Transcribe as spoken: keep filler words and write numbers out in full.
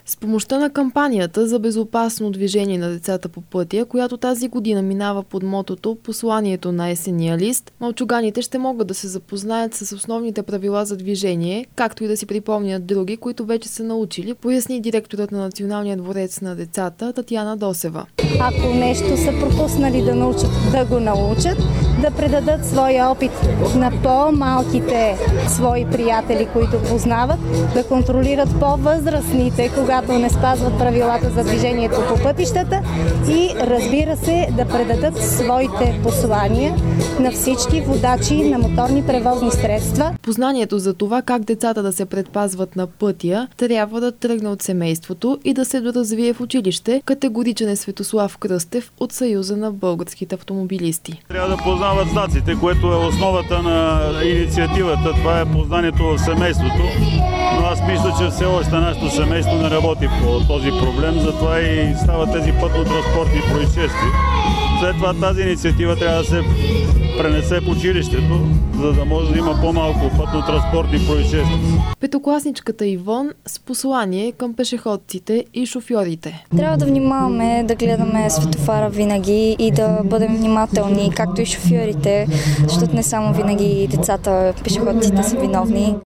С помощта на кампанията за безопасно движение на децата по пътя, която тази година минава под мотото "Посланието на есенния лист", малчуганите ще могат да се запознаят с основните правила за движение, както и да си припомнят други, които вече са научили, поясни директорът на Националния дворец на децата Татяна Досева. Ако нещо са пропуснали да научат, да го научат, да предадат своя опит на по-малките свои приятели, които познават, да контролират по-възрастните, когато не спазват правилата за движението по пътищата и, разбира се, да предадат своите послания на всички водачи на моторни превозни средства. Познанието за това как децата да се предпазват на пътя трябва да тръгне от семейството и да се доразвие в училище, категоричен е Светослав Кръстев от Съюза на българските автомобилисти. Трябва да познават знаците, което е основата на инициативата. Това е познанието в семейството. Но аз мисля, че все още нашето семейство не работи по този проблем, затова и стават тези пътно-транспортни происшествия. След това тази инициатива трябва да се пренесе в училището, за да може да има по-малко пътно-транспортни происшествия. Петокласничката Ивон с послание към пешеходците и шофьорите. Трябва да внимаваме, да гледаме светофара винаги и да бъдем внимателни, както и шофьорите, защото не само винаги децата, пешеходците са виновни.